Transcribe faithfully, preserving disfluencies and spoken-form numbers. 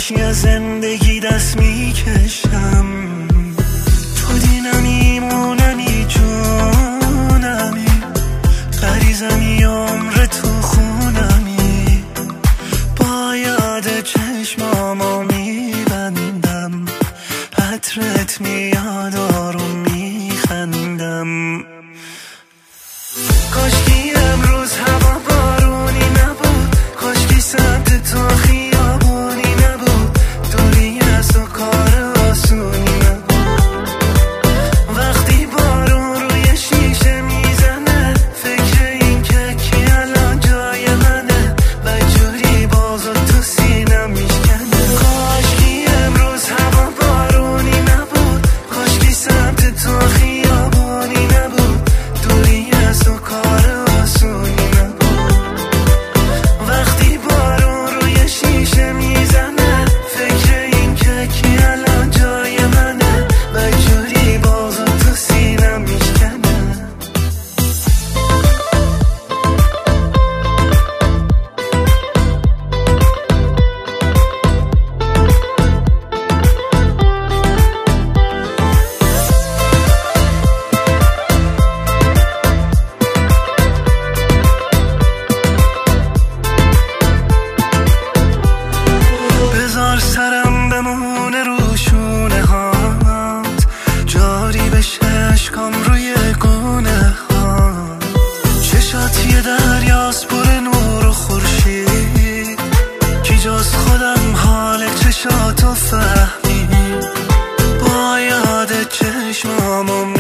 وحشی از زندگی دست میکشم. تو دینمی مونمی جونمی، غریزمی عمر تو خونمی. با یاد چشمامو میبندم، عطرت میاد آروم میخندم. کاشکی امروز هوا بارونی نبود، کاشکی سمت تو خیابونی نبود. دوری از تو کار آسونی نبود. وقتی بارون روی شیشه میزنه، فکر این که کی الان جای منه، بجوری بازو تو سینم میشکنه. کاشکی امروز هوا بارونی نبود، کاشکی سمت تو خیابونی نبود. دوری از تو کار آسونی نبود. وقتی بارون روی شیشه میزنه، فکر این که کی الان جای منه، بجوری بازو تو سینم میشکنه. بذار سرم بمونه رو شونه هات، جاری بشه اشکام روی گونه هات. چشات یه دریاست پر نور و خورشید، کی جز خودم حال چشاتو فهمید. با یاد چشمامو